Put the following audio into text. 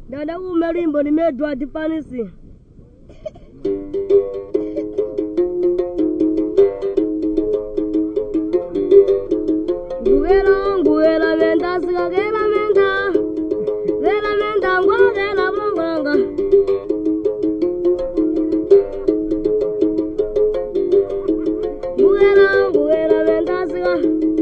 Dada umelimbo nimedwa dipanisi. Nguela menda siga gela menda ngwagela blonganga. Nguela menda siga